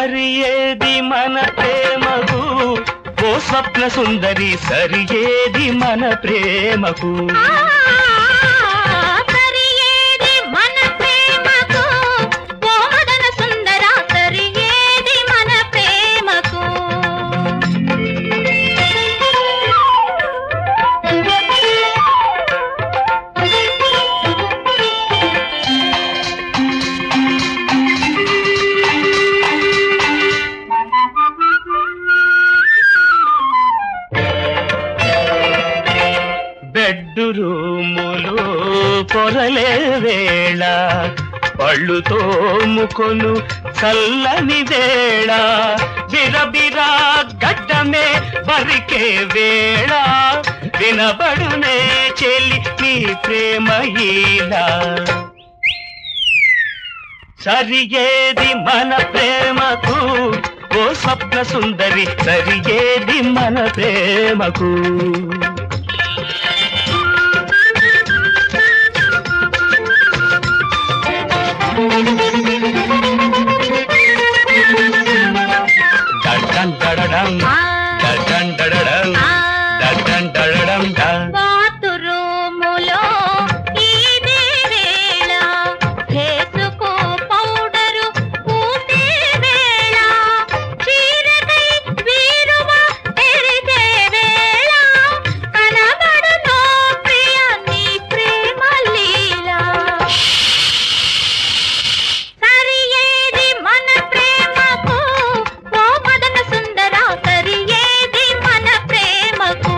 సరి ఏది మన ప్రేమకు ఓ స్వప్న సుందరి సరి ఏది మన ప్రేమకు బెడ్డు రూములో పొరలే వేళ పళ్ళు తోముకొను చల్లని వేళ బిరబిరా గడ్డమే బరికే వేళ వినబడునే చెల్లి నీ ప్రేమ ఈలా సరి ఏది మన ప్రేమకు ఓ స్వప్న సుందరి సరి ఏది మన ప్రేమకు బాతురూములో ఈదే వేళ వేసుకో పౌడరు పూసే వేళ చీరకై వీరువ తెరిచే వేళ కనబడునో ప్రియ నీ ప్రేమ లీలా సరి ఏది మన ప్రేమకు ఓ మదన సుందర సరి ఏది మన ప్రేమకు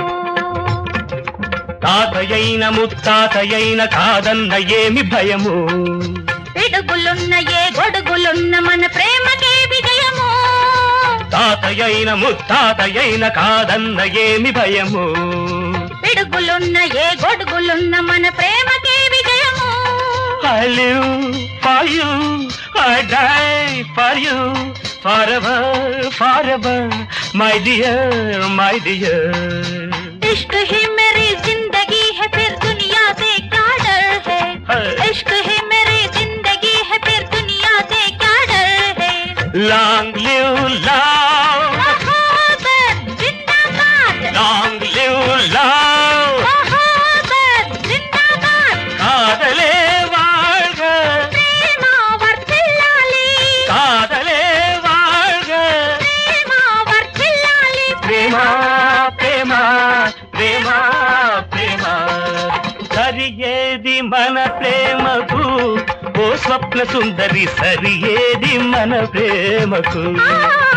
తాతయైన ముత్తాతయైన కాదన్న ఏమి భయము పిడుగులున్న ఏ గొడుగులున్న మన ప్రేమకే విజయము తాతయైన ముత్తాతయైన కాదన్న ఏమి భయము పిడుగులున్న ఏ గొడుగులున్న మన ప్రేమకే విజయము I live for you, I die for you, forever, forever, my dear, my dear. इश्क ही मेरी जिंदगी है फिर दुनिया से क्या डर है इश्क ही मेरी जिंदगी है फिर दुनिया से क्या डर है Long live love, मोहब्बत जिंदाबाद long live love, मोहब्बत जिंदाबाद కాదలే வாழ்க, ప్రేమ వర్ధిల్లాలి కాదలే வாழ்க, ప్రేమ వర్ధిల్లాలి ప్రేమ ప్రేమ ప్రేమ ప్రేమ సరి ఏది మన ప్రేమకు ఓ స్వప్న సుందరి సరి ఏది మన ప్రేమకు